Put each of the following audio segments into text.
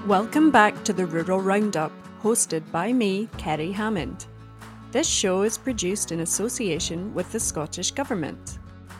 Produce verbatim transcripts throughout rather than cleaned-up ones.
Welcome back to the Rural Roundup, hosted by me, Kerry Hammond. This show is produced in association with the Scottish Government.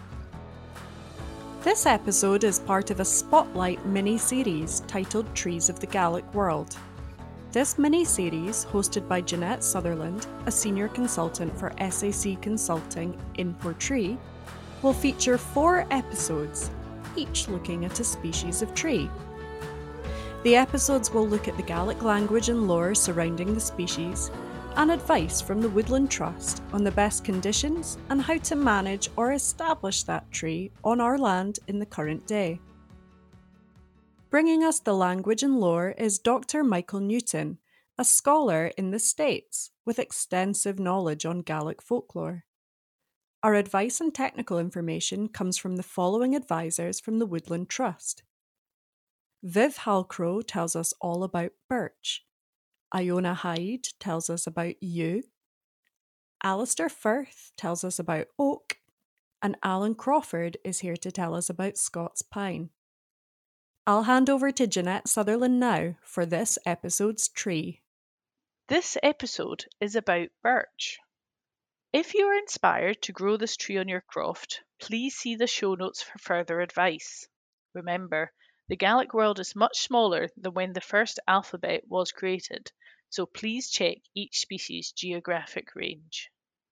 This episode is part of a Spotlight mini-series titled Trees of the Gaelic World. This mini-series, hosted by Jeanette Sutherland, a senior consultant for S A C Consulting in Portree, will feature four episodes, each looking at a species of tree. The episodes will look at the Gaelic language and lore surrounding the species, and advice from the Woodland Trust on the best conditions and how to manage or establish that tree on our land in the current day. Bringing us the language and lore is Doctor Michael Newton, a scholar in the States with extensive knowledge on Gaelic folklore. Our advice and technical information comes from the following advisors from the Woodland Trust. Viv Halcrow tells us all about birch. Iona Hyde tells us about yew. Alistair Firth tells us about oak. And Alan Crawford is here to tell us about Scots pine. I'll hand over to Jeanette Sutherland now for this episode's tree. This episode is about birch. If you are inspired to grow this tree on your croft, please see the show notes for further advice. Remember, the Gaelic world is much smaller than when the first alphabet was created, so please check each species' geographic range.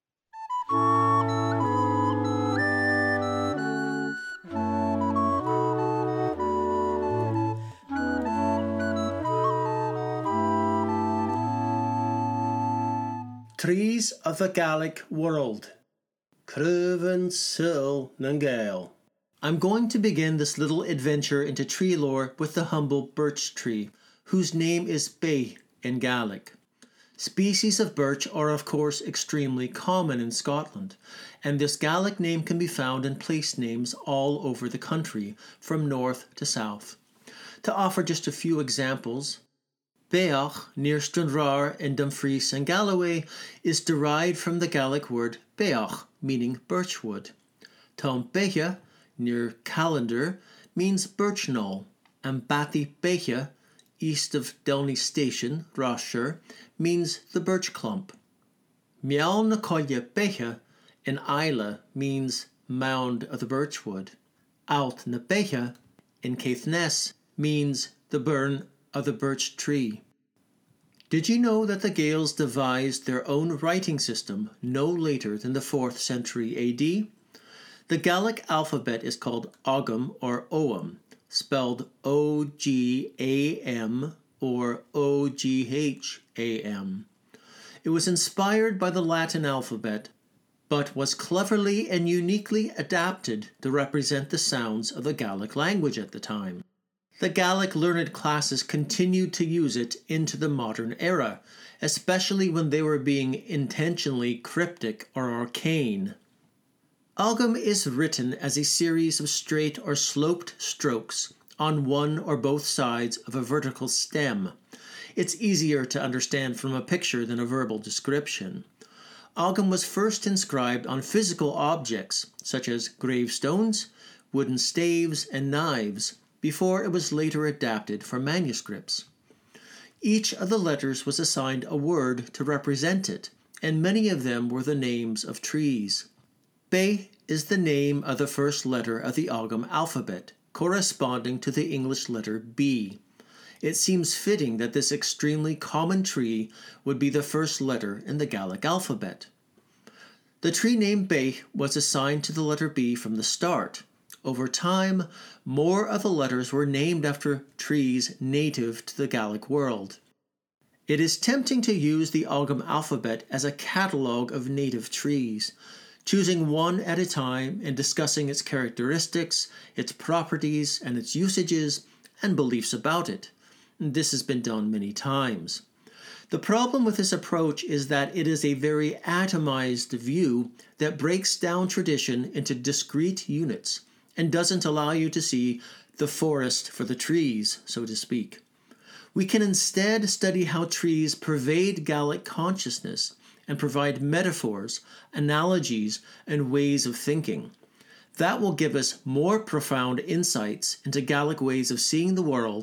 Trees of the Gaelic world. Cruvan Sil Nangail. I'm going to begin this little adventure into tree lore with the humble birch tree, whose name is Beith in Gaelic. Species of birch are of course extremely common in Scotland, and this Gaelic name can be found in place names all over the country, from north to south. To offer just a few examples, Beach, near Stranraer in Dumfries and Galloway, is derived from the Gaelic word beach, meaning birchwood. Tom Beche, near Callander, means birch knoll, and Bathy Beche, east of Delny Station, Rossshire, means the birch clump. Mial na Coille Beche in Islay means mound of the birchwood. Alt na Beche in Caithness means the burn of the birch tree. Did you know that the Gaels devised their own writing system no later than the fourth century A D? The Gaelic alphabet is called Ogham or Ogham, spelled O G A M or O G H A M. It was inspired by the Latin alphabet, but was cleverly and uniquely adapted to represent the sounds of the Gaelic language at the time. The Gaelic learned classes continued to use it into the modern era, especially when they were being intentionally cryptic or arcane. Ogham is written as a series of straight or sloped strokes on one or both sides of a vertical stem. It's easier to understand from a picture than a verbal description. Ogham was first inscribed on physical objects such as gravestones, wooden staves, and knives, before it was later adapted for manuscripts. Each of the letters was assigned a word to represent it, and many of them were the names of trees. Beith is the name of the first letter of the Ogham alphabet, corresponding to the English letter B. It seems fitting that this extremely common tree would be the first letter in the Gaelic alphabet. The tree name Beith was assigned to the letter B from the start. Over time, more of the letters were named after trees native to the Gaelic world. It is tempting to use the Ogham alphabet as a catalogue of native trees, choosing one at a time and discussing its characteristics, its properties, and its usages and beliefs about it. This has been done many times. The problem with this approach is that it is a very atomized view that breaks down tradition into discrete units and doesn't allow you to see the forest for the trees, so to speak. We can instead study how trees pervade Gaelic consciousness and provide metaphors, analogies, and ways of thinking. That will give us more profound insights into Gaelic ways of seeing the world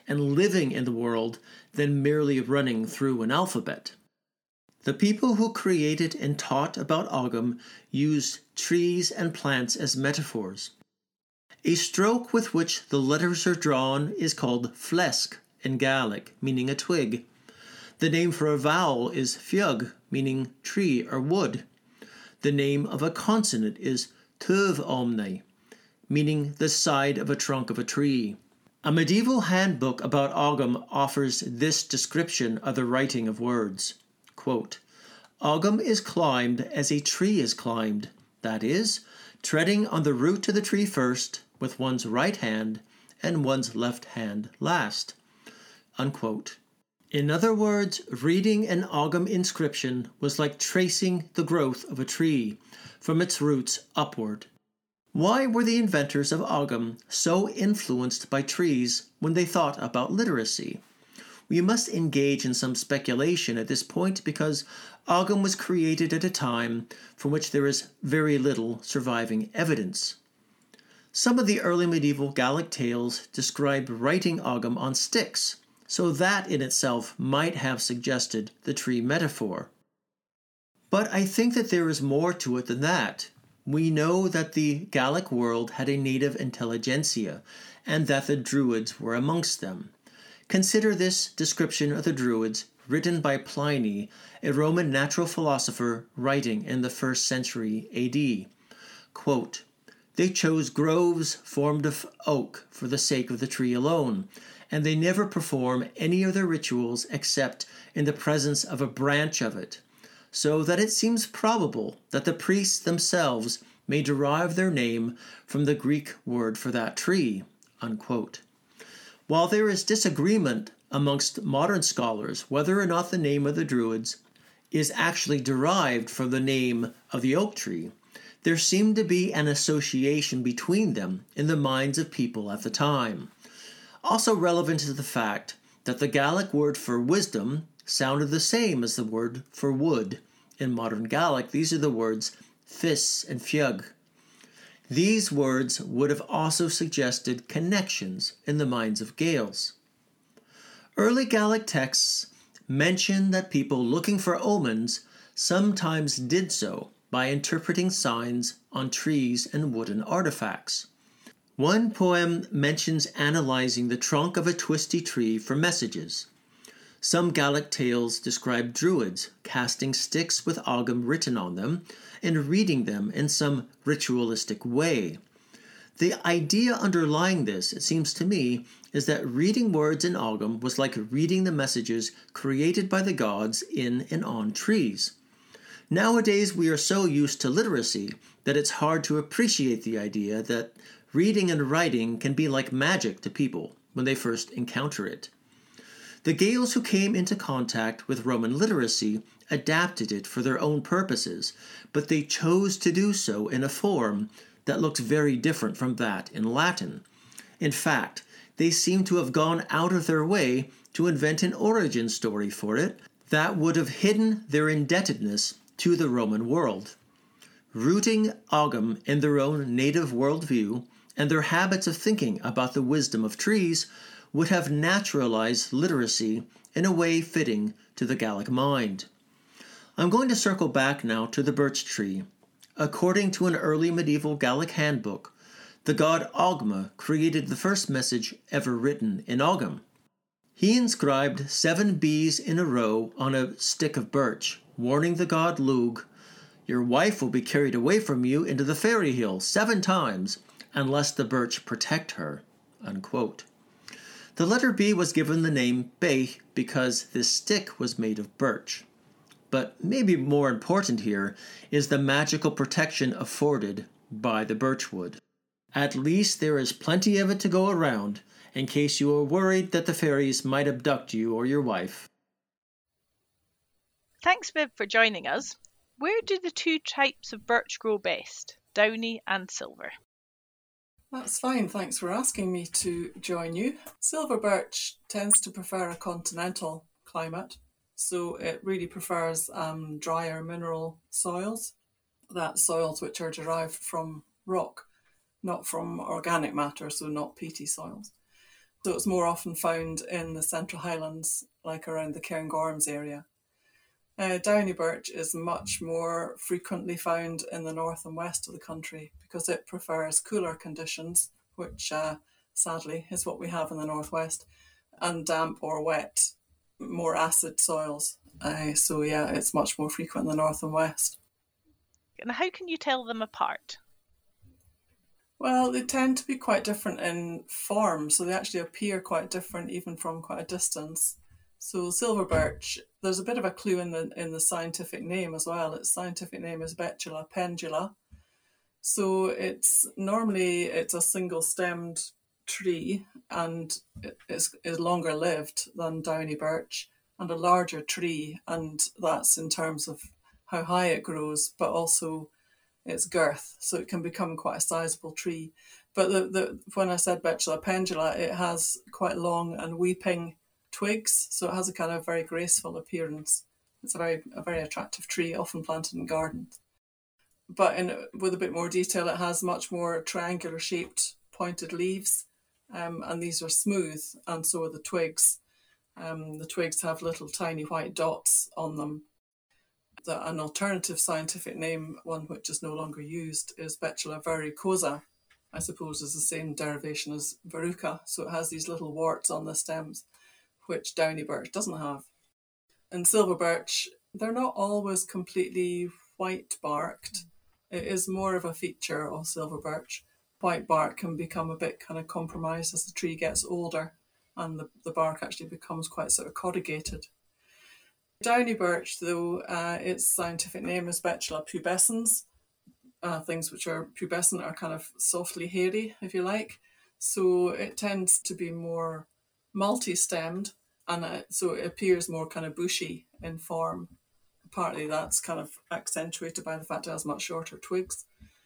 and living in the world than merely running through an alphabet. The people who created and taught about Ogam used trees and plants as metaphors. A stroke with which the letters are drawn is called flesk in Gaelic, meaning a twig. The name for a vowel is fiog, meaning tree or wood. The name of a consonant is tuv omne, meaning the side of a trunk of a tree. A medieval handbook about Ogam offers this description of the writing of words. Quote, Ogam is climbed as a tree is climbed, that is, treading on the root of the tree first with one's right hand and one's left hand last. Unquote. In other words, reading an Ogam inscription was like tracing the growth of a tree from its roots upward. Why were the inventors of Ogam so influenced by trees when they thought about literacy? We must engage in some speculation at this point because Ogam was created at a time from which there is very little surviving evidence. Some of the early medieval Gaelic tales describe writing Ogam on sticks, so that in itself might have suggested the tree metaphor. But I think that there is more to it than that. We know that the Gaelic world had a native intelligentsia, and that the Druids were amongst them. Consider this description of the Druids written by Pliny, a Roman natural philosopher writing in the first century A D. Quote, They chose groves formed of oak for the sake of the tree alone, and they never perform any of their rituals except in the presence of a branch of it, so that it seems probable that the priests themselves may derive their name from the Greek word for that tree. Unquote. While there is disagreement amongst modern scholars whether or not the name of the Druids is actually derived from the name of the oak tree, there seemed to be an association between them in the minds of people at the time. Also relevant is the fact that the Gaelic word for wisdom sounded the same as the word for wood. In modern Gaelic, these are the words fis and fiog. These words would have also suggested connections in the minds of Gaels. Early Gaelic texts mention that people looking for omens sometimes did so by interpreting signs on trees and wooden artifacts. One poem mentions analyzing the trunk of a twisty tree for messages. Some Gaelic tales describe Druids casting sticks with Ogam written on them and reading them in some ritualistic way. The idea underlying this, it seems to me, is that reading words in Ogam was like reading the messages created by the gods in and on trees. Nowadays, we are so used to literacy that it's hard to appreciate the idea that reading and writing can be like magic to people when they first encounter it. The Gaels who came into contact with Roman literacy adapted it for their own purposes, but they chose to do so in a form that looks very different from that in Latin. In fact, they seem to have gone out of their way to invent an origin story for it that would have hidden their indebtedness to the Roman world. Rooting Ogam in their own native worldview and their habits of thinking about the wisdom of trees would have naturalized literacy in a way fitting to the Gaelic mind. I'm going to circle back now to the birch tree. According to an early medieval Gaelic handbook, the god Ogma created the first message ever written in Ogam. He inscribed seven bees in a row on a stick of birch, warning the god Lugh, "Your wife will be carried away from you into the fairy hill seven times, unless the birch protect her." Unquote. The letter B was given the name Beich because this stick was made of birch. But maybe more important here is the magical protection afforded by the birch wood. At least there is plenty of it to go around, in case you are worried that the fairies might abduct you or your wife. Thanks, Viv, for joining us. Where do the two types of birch grow best, downy and silver? That's fine, thanks for asking me to join you. Silver birch tends to prefer a continental climate, so it really prefers um, drier mineral soils. That's soils which are derived from rock, not from organic matter, so not peaty soils. So it's more often found in the Central Highlands, like around the Cairngorms area. Uh, downy birch is much more frequently found in the north and west of the country because it prefers cooler conditions, which uh, sadly is what we have in the northwest, and damp or wet, more acid soils. Uh, so yeah, it's much more frequent in the north and west. And how can you tell them apart? Well, they tend to be quite different in form, so they actually appear quite different even from quite a distance. So silver birch, there's a bit of a clue in the in the scientific name as well. Its scientific name is Betula pendula. So it's normally it's a single stemmed tree, and it is, is longer lived than downy birch, and a larger tree, and that's in terms of how high it grows, but also its girth, so it can become quite a sizable tree. But the, the when I said Betula pendula, it has quite long and weeping twigs, so it has a kind of very graceful appearance. It's a very a very attractive tree, often planted in gardens. But in with a bit more detail, it has much more triangular shaped pointed leaves, um, and these are smooth, and so are the twigs. Um, the twigs have little tiny white dots on them. The, an alternative scientific name, one which is no longer used, is Betula verrucosa. I suppose is the same derivation as verruca, so it has these little warts on the stems, which downy birch doesn't have. In silver birch, they're not always completely white barked. It is more of a feature of silver birch. White bark can become a bit kind of compromised as the tree gets older, and the, the bark actually becomes quite sort of corrugated. Downy birch, though, uh, its scientific name is Betula pubescens. Uh, things which are pubescent are kind of softly hairy, if you like. So it tends to be more multi-stemmed, and uh, so it appears more kind of bushy in form. Partly that's kind of accentuated by the fact it has much shorter twigs.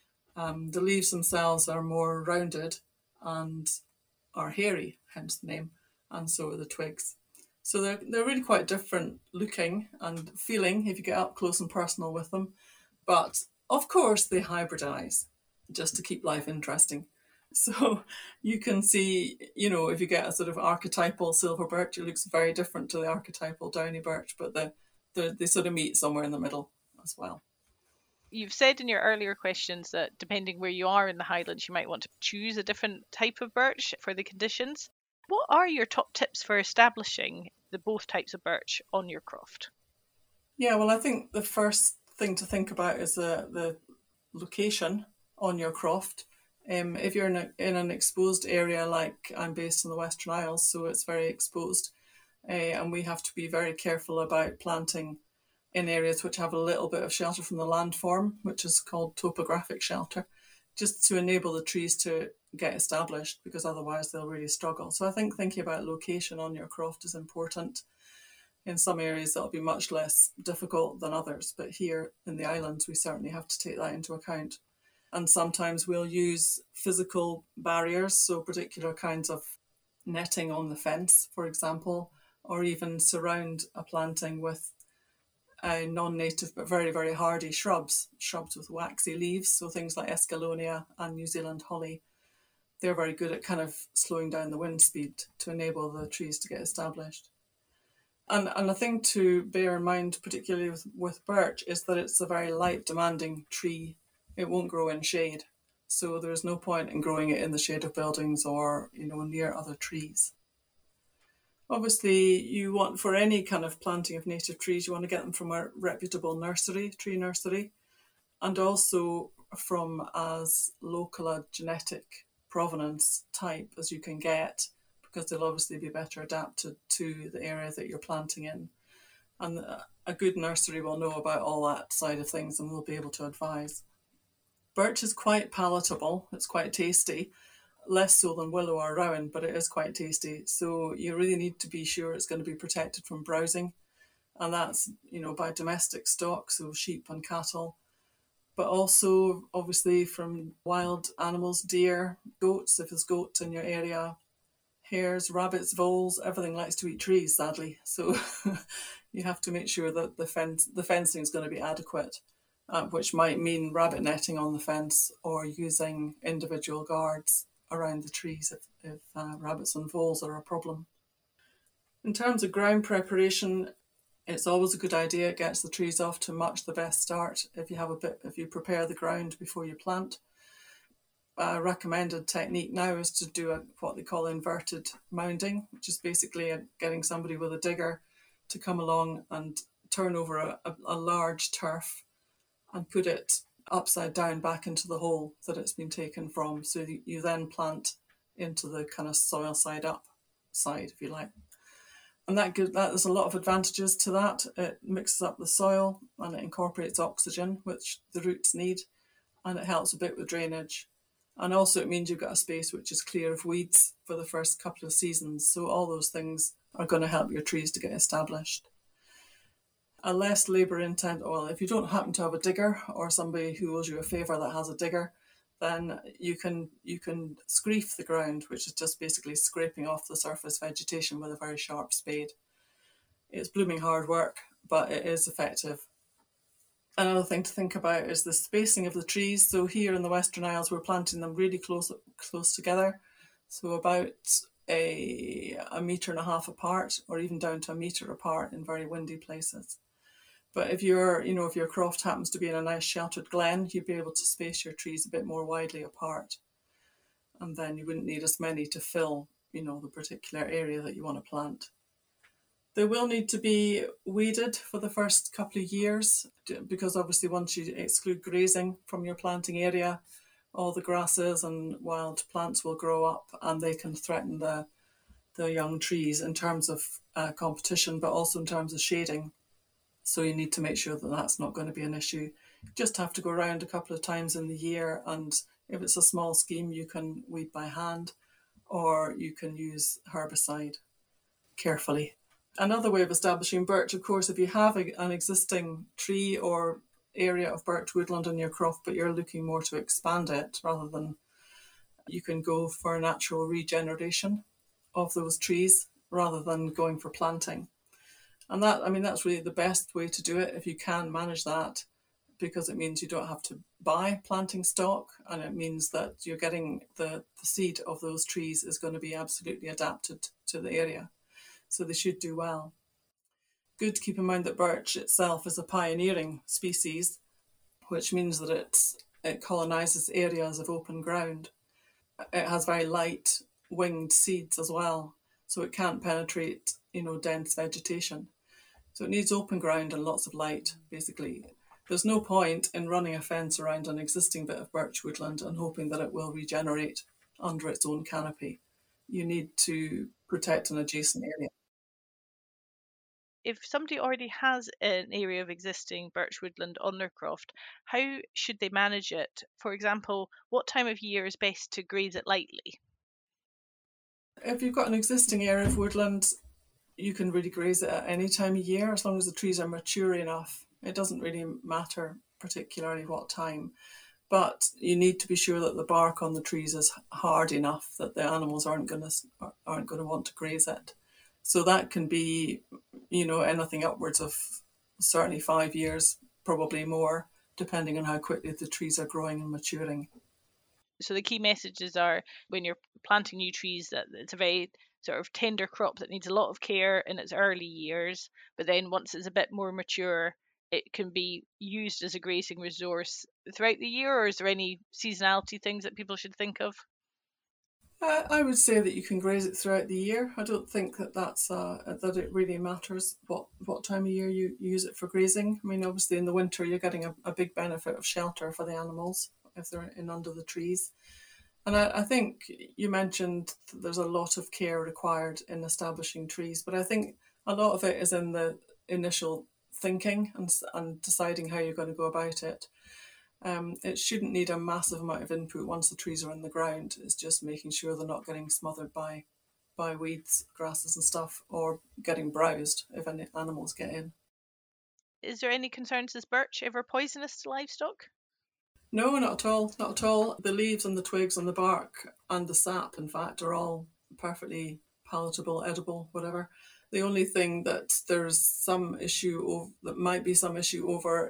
Um, the leaves themselves are more rounded and are hairy, hence the name, and so are the twigs. So they're, they're really quite different looking and feeling if you get up close and personal with them. But of course they hybridize just to keep life interesting. So you can see, you know, if you get a sort of archetypal silver birch, it looks very different to the archetypal downy birch, but the, the, they sort of meet somewhere in the middle as well. You've said in your earlier questions that depending where you are in the Highlands, you might want to choose a different type of birch for the conditions. What are your top tips for establishing the both types of birch on your croft? Yeah, well, I think the first thing to think about is the, the location on your croft. Um, if you're in, a, in an exposed area, like I'm based in the Western Isles, so it's very exposed, uh, and we have to be very careful about planting in areas which have a little bit of shelter from the landform, which is called topographic shelter, just to enable the trees to get established, because otherwise they'll really struggle. So I think thinking about location on your croft is important. In some areas that'll be much less difficult than others, but here in the islands we certainly have to take that into account. And sometimes we'll use physical barriers, so particular kinds of netting on the fence, for example, or even surround a planting with uh, non-native but very, very hardy shrubs, shrubs with waxy leaves, so things like Escallonia and New Zealand holly. They're very good at kind of slowing down the wind speed to enable the trees to get established. And, and a thing to bear in mind, particularly with, with birch, is that it's a very light-demanding tree. It won't grow in shade, so there's no point in growing it in the shade of buildings or, you know, near other trees. Obviously, you want, for any kind of planting of native trees, you want to get them from a reputable nursery, tree nursery, and also from as local a genetic provenance type as you can get, because they'll obviously be better adapted to the area that you're planting in. And a good nursery will know about all that side of things and will be able to advise. Birch is quite palatable, it's quite tasty, less so than willow or rowan, but it is quite tasty. So you really need to be sure it's going to be protected from browsing. And that's, you know, by domestic stock, so sheep and cattle, but also obviously from wild animals, deer, goats, if there's goats in your area, hares, rabbits, voles, everything likes to eat trees, sadly. So you have to make sure that the fence, the fencing is going to be adequate, uh, which might mean rabbit netting on the fence or using individual guards around the trees if, if uh, rabbits and voles are a problem. In terms of ground preparation, it's always a good idea. It gets the trees off to much the best start if you have a bit, if you prepare the ground before you plant. A recommended technique now is to do a, what they call inverted mounding, which is basically a, getting somebody with a digger to come along and turn over a, a, a large turf and put it upside down back into the hole that it's been taken from. So you, you then plant into the kind of soil side up side, if you like. And that gives, that there's a lot of advantages to that. It mixes up the soil and it incorporates oxygen, which the roots need, and it helps a bit with drainage. And also it means you've got a space which is clear of weeds for the first couple of seasons. So all those things are going to help your trees to get established. A less labour intensive, well, if you don't happen to have a digger or somebody who owes you a favour that has a digger, then you can you can screef the ground, which is just basically scraping off the surface vegetation with a very sharp spade. It's blooming hard work, but it is effective. Another thing to think about is the spacing of the trees. So here in the Western Isles, we're planting them really close close together. So about a, a metre and a half apart, or even down to a metre apart in very windy places. But if you're, you know, if your croft happens to be in a nice sheltered glen, you'd be able to space your trees a bit more widely apart. And then you wouldn't need as many to fill, you know, the particular area that you want to plant. They will need to be weeded for the first couple of years, because obviously once you exclude grazing from your planting area, all the grasses and wild plants will grow up and they can threaten the, the young trees in terms of uh, competition, but also in terms of shading. So you need to make sure that that's not going to be an issue. You just have to go around a couple of times in the year, and if it's a small scheme, you can weed by hand or you can use herbicide carefully. Another way of establishing birch, of course, if you have a, an existing tree or area of birch woodland in your croft, but you're looking more to expand it rather than, you can go for natural regeneration of those trees rather than going for planting. And that, I mean, that's really the best way to do it if you can manage that, because it means you don't have to buy planting stock, and it means that you're getting the, the seed of those trees is going to be absolutely adapted to the area. So they should do well. Good to keep in mind that birch itself is a pioneering species, which means that it's, it colonises areas of open ground. It has very light winged seeds as well, so it can't penetrate, you know, dense vegetation. So it needs open ground and lots of light, basically. There's no point in running a fence around an existing bit of birch woodland and hoping that it will regenerate under its own canopy. You need to protect an adjacent area. If somebody already has an area of existing birch woodland on their croft, how should they manage it? For example, what time of year is best to graze it lightly? If you've got an existing area of woodland, you can really graze it at any time of year, as long as the trees are mature enough. It doesn't really matter particularly what time, but you need to be sure that the bark on the trees is hard enough that the animals aren't going to aren't going to want to graze it. So that can be, you know, anything upwards of certainly five years, probably more, depending on how quickly the trees are growing and maturing. So the key messages are, when you're planting new trees, that it's a very sort of tender crop that needs a lot of care in its early years, but then once it's a bit more mature, it can be used as a grazing resource throughout the year. Or is there any seasonality things that people should think of? Uh, I would say that you can graze it throughout the year. I don't think that that's uh, that it really matters what, what time of year you use it for grazing. I mean, obviously in the winter you're getting a, a big benefit of shelter for the animals if they're in under the trees. And I, I think you mentioned that there's a lot of care required in establishing trees, but I think a lot of it is in the initial thinking and, and deciding how you're going to go about it. Um, it shouldn't need a massive amount of input once the trees are in the ground. It's just making sure they're not getting smothered by by weeds, grasses and stuff, or getting browsed if any animals get in. Is there any concerns? Is birch ever poisonous to livestock? No, not at all, not at all. The leaves and the twigs and the bark and the sap, in fact, are all perfectly palatable, edible, whatever. The only thing that there's some issue of, that might be some issue over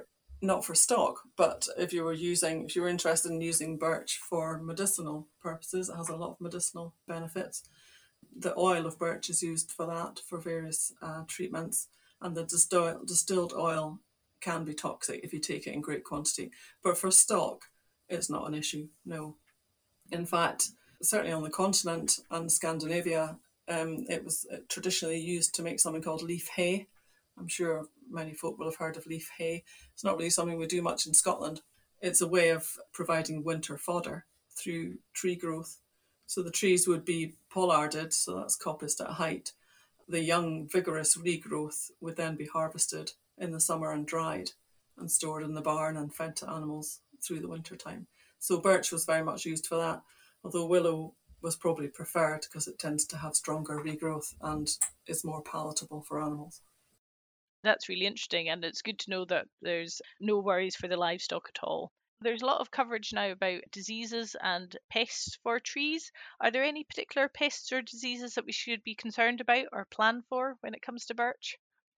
not for stock, but if you were using, if you were interested in using birch for medicinal purposes, it has a lot of medicinal benefits. The oil of birch is used for that, for various uh, treatments, and the distilled, distilled oil can be toxic if you take it in great quantity. But for stock, it's not an issue, no. In fact, certainly on the continent and Scandinavia, um, it was traditionally used to make something called leaf hay. I'm sure many folk will have heard of leaf hay. It's not really something we do much in Scotland. It's a way of providing winter fodder through tree growth. So the trees would be pollarded, so that's coppiced at height. The young, vigorous regrowth would then be harvested in the summer and dried and stored in the barn and fed to animals through the winter time. So birch was very much used for that, although willow was probably preferred because it tends to have stronger regrowth and is more palatable for animals. That's really interesting, and it's good to know that there's no worries for the livestock at all. There's a lot of coverage now about diseases and pests for trees. Are there any particular pests or diseases that we should be concerned about or plan for when it comes to birch?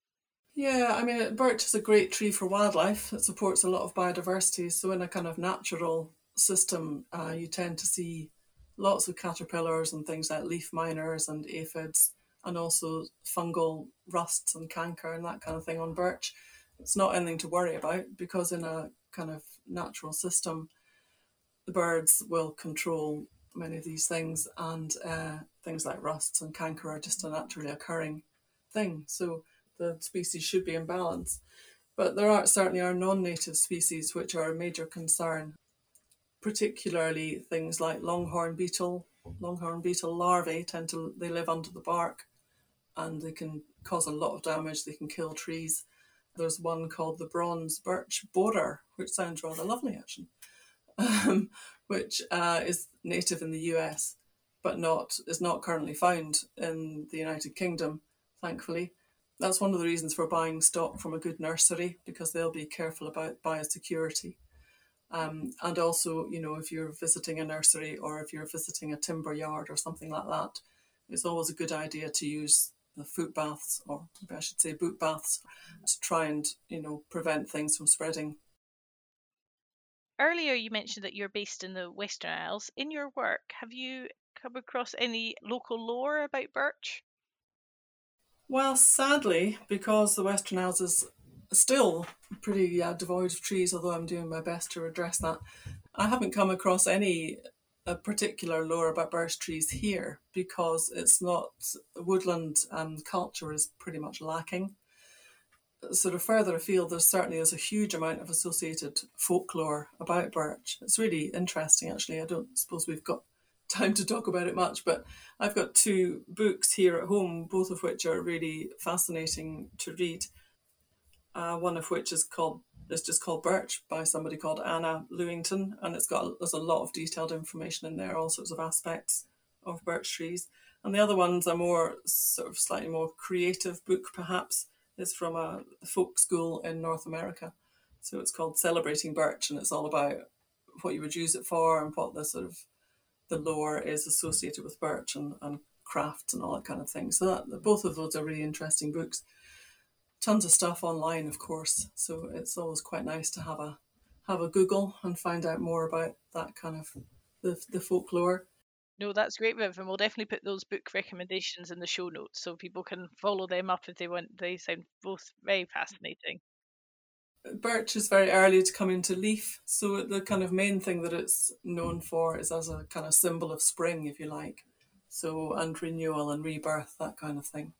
Yeah, I mean, birch is a great tree for wildlife. It supports a lot of biodiversity. So in a kind of natural system, uh, you tend to see lots of caterpillars and things like leaf miners and aphids, and also fungal rusts and canker and that kind of thing on birch. It's not anything to worry about because in a kind of natural system, the birds will control many of these things, and uh, things like rusts and canker are just a naturally occurring thing. So the species should be in balance. But there are certainly are non-native species which are a major concern, particularly things like longhorn beetle. Longhorn beetle larvae tend to, they live under the bark and they can cause a lot of damage. They can kill trees. There's one called the bronze birch borer, which sounds rather lovely actually, um, which uh, is native in the U S, but not is not currently found in the United Kingdom, thankfully. That's one of the reasons for buying stock from a good nursery, because they'll be careful about biosecurity. Um, and also, you know, if you're visiting a nursery or if you're visiting a timber yard or something like that, it's always a good idea to use the foot baths, or maybe I should say boot baths, to try and, you know, prevent things from spreading. Earlier, you mentioned that you're based in the Western Isles. In your work, have you come across any local lore about birch? Well, sadly, because the Western Isles is still pretty uh, devoid of trees, although I'm doing my best to redress that, I haven't come across any uh, particular lore about birch trees here, because it's not, woodland um, culture is pretty much lacking. Sort of further afield, there certainly is a huge amount of associated folklore about birch. It's really interesting, actually. I don't suppose we've got time to talk about it much, but I've got two books here at home, both of which are really fascinating to read. Uh, one of which is called is just called Birch by somebody called Anna Lewington, and it's got there's a lot of detailed information in there, all sorts of aspects of birch trees. And the other one's a more sort of slightly more creative book, perhaps. It's from a folk school in North America, so it's called Celebrating Birch, and it's all about what you would use it for and what the sort of the lore is associated with birch and, and crafts and all that kind of thing. So that, both of those are really interesting books. Tons of stuff online, of course. So it's always quite nice to have a have a Google and find out more about that kind of the, the folklore. No, that's great, Viv, and we'll definitely put those book recommendations in the show notes so people can follow them up if they want. They sound both very fascinating. Birch is very early to come into leaf, so the kind of main thing that it's known for is as a kind of symbol of spring, if you like. So, and renewal and rebirth, that kind of thing.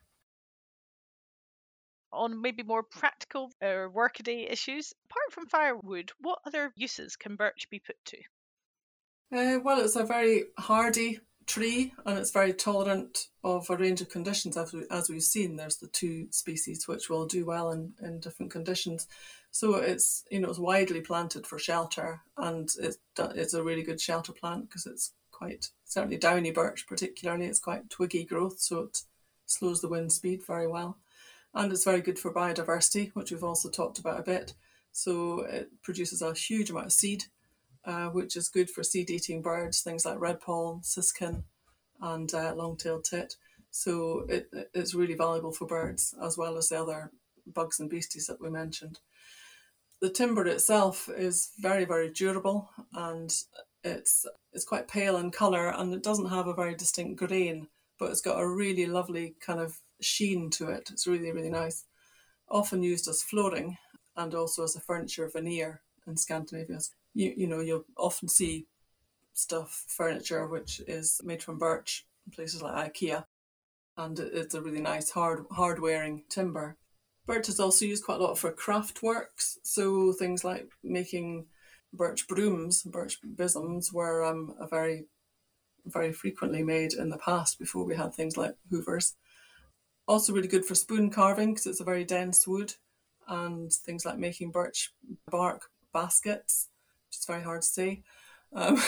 On maybe more practical or workaday issues, apart from firewood, what other uses can birch be put to? Uh, well, it's a very hardy tree and it's very tolerant of a range of conditions. As, we, as we've seen, there's the two species which will do well in, in different conditions. So it's, you know, it's widely planted for shelter, and it's, it's a really good shelter plant because it's quite, certainly downy birch particularly, it's quite twiggy growth, so it slows the wind speed very well. And it's very good for biodiversity, which we've also talked about a bit. So it produces a huge amount of seed, uh, which is good for seed-eating birds, things like redpoll, siskin, and uh, long-tailed tit. So it, it's really valuable for birds, as well as the other bugs and beasties that we mentioned. The timber itself is very, very durable, and it's it's quite pale in colour, and it doesn't have a very distinct grain, but it's got a really lovely kind of sheen to it. It's really, really nice. Often used as flooring and also as a furniture veneer in Scandinavia. You, you know, you'll often see stuff, furniture, which is made from birch in places like IKEA, and it's a really nice hard, hard-wearing timber. Birch is also used quite a lot for craft works, so things like making birch brooms, birch besoms were um, a very, very frequently made in the past before we had things like hoovers. Also really good for spoon carving because it's a very dense wood, and things like making birch bark baskets, which is very hard to say. Um,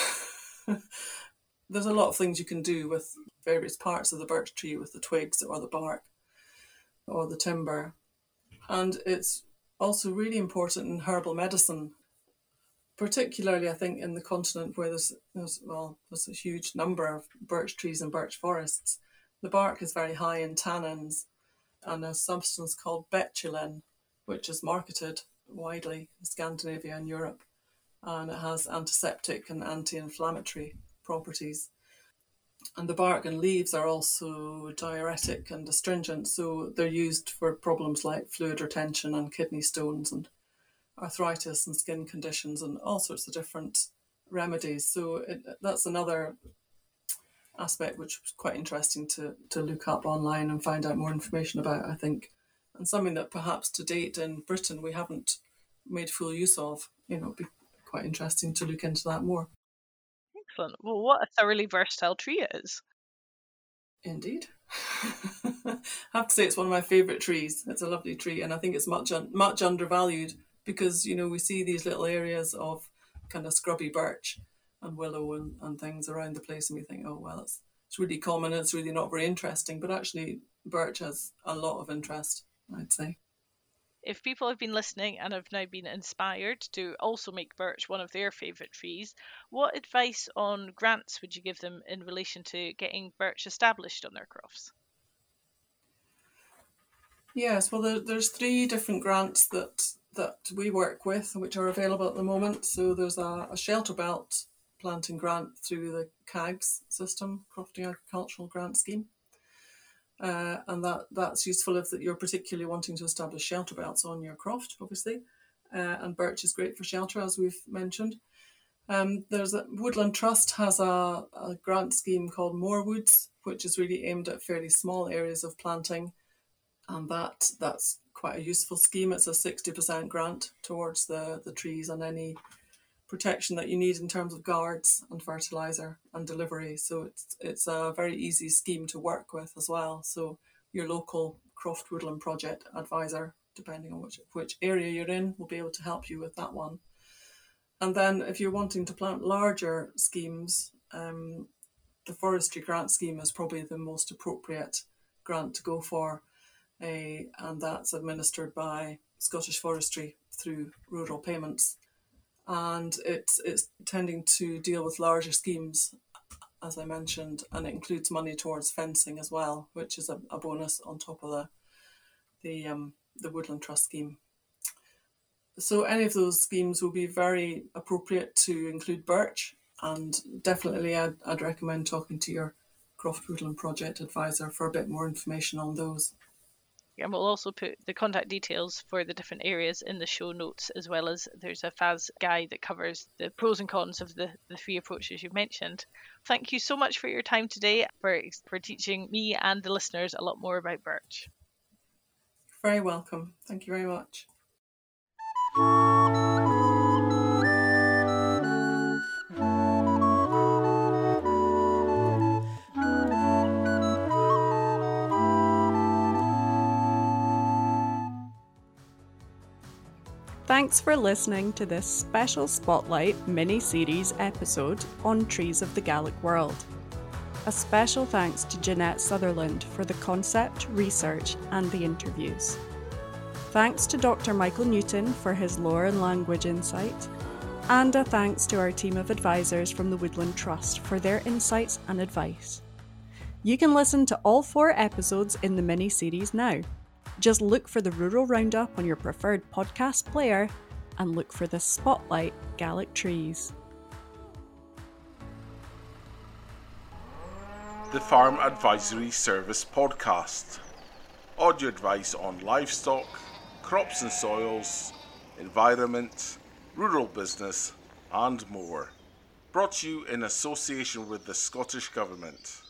there's a lot of things you can do with various parts of the birch tree, with the twigs or the bark or the timber. And it's also really important in herbal medicine, particularly I think in the continent where there's, there's well there's a huge number of birch trees and birch forests. The bark is very high in tannins and a substance called betulin, which is marketed widely in Scandinavia and Europe, and it has antiseptic and anti-inflammatory properties. And the bark and leaves are also diuretic and astringent, so they're used for problems like fluid retention and kidney stones and arthritis and skin conditions and all sorts of different remedies. So it, that's another aspect which was quite interesting to, to look up online and find out more information about, I think, and something that perhaps to date in Britain we haven't made full use of. You know, it'd be quite interesting to look into that more. Excellent. Well, what a thoroughly versatile tree it is. Indeed. I have to say it's one of my favourite trees. It's a lovely tree, and I think it's much un- much undervalued because, you know, we see these little areas of kind of scrubby birch and willow and, and things around the place, and we think, oh, well, it's, it's really common and it's really not very interesting, but actually birch has a lot of interest, I'd say. If people have been listening and have now been inspired to also make birch one of their favourite trees, what advice on grants would you give them in relation to getting birch established on their crofts? Yes, well, there, there's three different grants that that we work with, which are available at the moment. So there's a, a shelter belt planting grant through the C A G's system, Crofting Agricultural Grant Scheme. Uh, and that, that's useful if that you're particularly wanting to establish shelter belts on your croft, obviously. Uh, and birch is great for shelter, as we've mentioned. Um, there's a Woodland Trust has a, a grant scheme called More Woods, which is really aimed at fairly small areas of planting. And that that's quite a useful scheme. It's a sixty percent grant towards the, the trees and any protection that you need in terms of guards and fertiliser and delivery. So it's it's a very easy scheme to work with as well. So your local Croft Woodland Project advisor, depending on which, which area you're in, will be able to help you with that one. And then if you're wanting to plant larger schemes, um, the Forestry Grant Scheme is probably the most appropriate grant to go for. Uh, and that's administered by Scottish Forestry through rural payments. And it's it's tending to deal with larger schemes, as I mentioned, and it includes money towards fencing as well, which is a, a bonus on top of the the um, the Woodland Trust scheme. So any of those schemes will be very appropriate to include birch, and definitely I'd, I'd recommend talking to your Croft Woodland Project advisor for a bit more information on those. And we'll also put the contact details for the different areas in the show notes, as well as there's a F A S guide that covers the pros and cons of the, the three approaches you've mentioned. Thank you so much for your time today, for, for teaching me and the listeners a lot more about birch. Very welcome. Thank you very much. Thanks for listening to this special Spotlight mini-series episode on Trees of the Gaelic World. A special thanks to Jeanette Sutherland for the concept, research and the interviews. Thanks to Doctor Michael Newton for his lore and language insight. And a thanks to our team of advisors from the Woodland Trust for their insights and advice. You can listen to all four episodes in the mini-series now. Just look for the Rural Roundup on your preferred podcast player and look for the Spotlight Gaelic trees. The Farm Advisory Service Podcast. Audio advice on livestock, crops and soils, environment, rural business, and more. Brought to you in association with the Scottish Government.